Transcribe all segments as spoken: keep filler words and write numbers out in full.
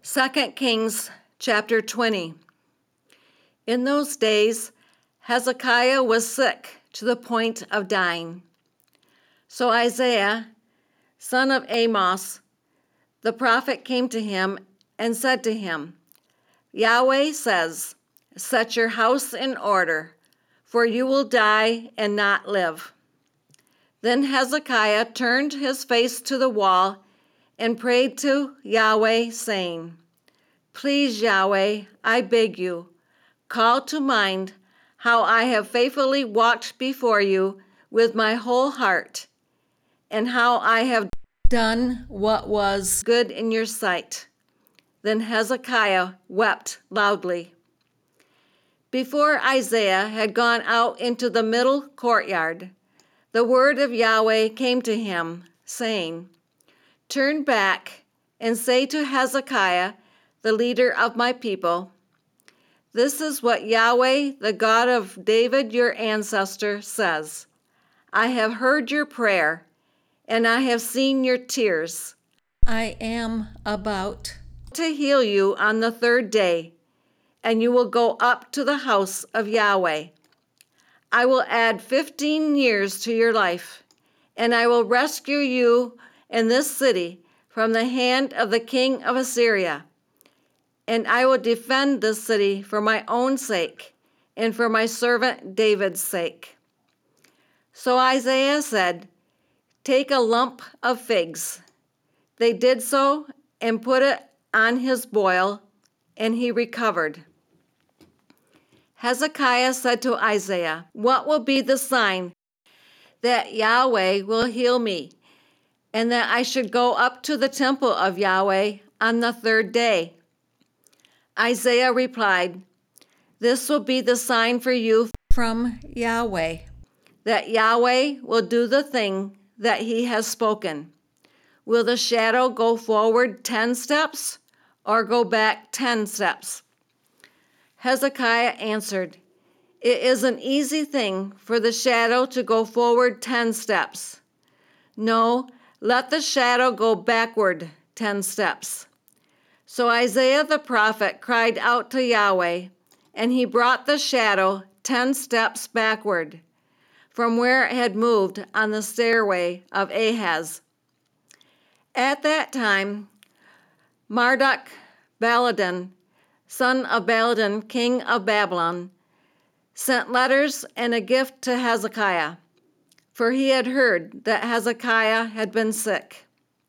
Second Kings chapter twenty. In those days, Hezekiah was sick to the point of dying. So Isaiah, son of Amos, the prophet, came to him and said to him, Yahweh says, set your house in order, for you will die and not live. Then Hezekiah turned his face to the wall and prayed to Yahweh, saying, Please, Yahweh, I beg you, call to mind how I have faithfully walked before you with my whole heart, and how I have done what was good in your sight. Then Hezekiah wept loudly. Before Isaiah had gone out into the middle courtyard, the word of Yahweh came to him, saying, Turn back and say to Hezekiah, the leader of my people, This is what Yahweh, the God of David your ancestor, says. I have heard your prayer, and I have seen your tears. I am about to heal you on the third day, and you will go up to the house of Yahweh. I will add fifteen years to your life, and I will rescue you and this city from the hand of the king of Assyria. And I will defend this city for my own sake and for my servant David's sake. So Isaiah said, Take a lump of figs. They did so and put it on his boil, and he recovered. Hezekiah said to Isaiah, What will be the sign that Yahweh will heal me, and that I should go up to the temple of Yahweh on the third day? Isaiah replied, This will be the sign for you from Yahweh, that Yahweh will do the thing that he has spoken. Will the shadow go forward ten steps or go back ten steps? Hezekiah answered, It is an easy thing for the shadow to go forward ten steps. No, let the shadow go backward ten steps. So Isaiah the prophet cried out to Yahweh, and he brought the shadow ten steps backward from where it had moved on the stairway of Ahaz. At that time, Marduk Baladan, son of Baladan, king of Babylon, sent letters and a gift to Hezekiah, for he had heard that Hezekiah had been sick.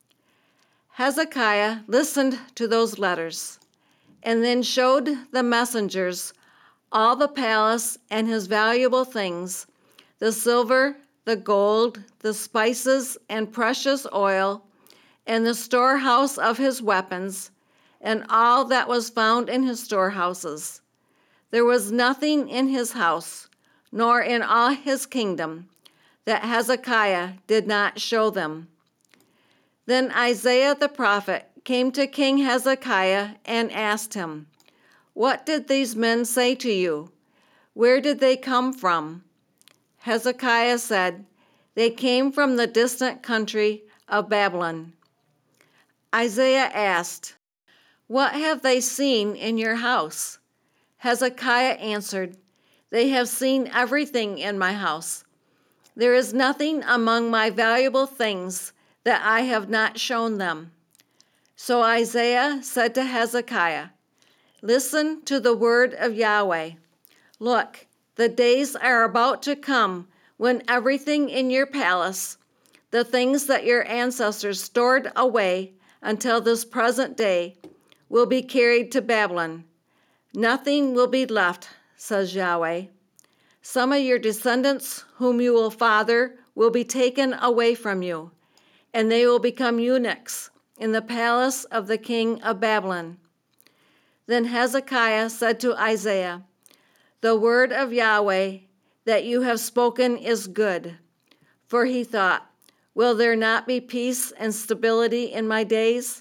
Hezekiah listened to those letters, and then showed the messengers all the palace and his valuable things, the silver, the gold, the spices and precious oil, and the storehouse of his weapons, and all that was found in his storehouses. There was nothing in his house, nor in all his kingdom, that Hezekiah did not show them. Then Isaiah the prophet came to King Hezekiah and asked him, What did these men say to you? Where did they come from? Hezekiah said, They came from the distant country of Babylon. Isaiah asked, What have they seen in your house? Hezekiah answered, They have seen everything in my house. There is nothing among my valuable things that I have not shown them. So Isaiah said to Hezekiah, Listen to the word of Yahweh. Look, the days are about to come when everything in your palace, the things that your ancestors stored away until this present day, will be carried to Babylon. Nothing will be left, says Yahweh. Some of your descendants whom you will father will be taken away from you, and they will become eunuchs in the palace of the king of Babylon. Then Hezekiah said to Isaiah, The word of Yahweh that you have spoken is good. For he thought, Will there not be peace and stability in my days?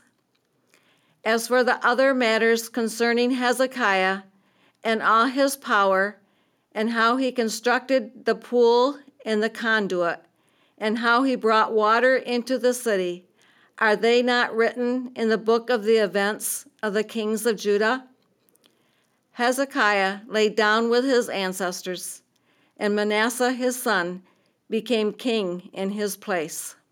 As for the other matters concerning Hezekiah and all his power, and how he constructed the pool and the conduit, and how he brought water into the city, Are they not written in the book of the events of the kings of Judah? Hezekiah lay down with his ancestors, and Manasseh his son became king in his place.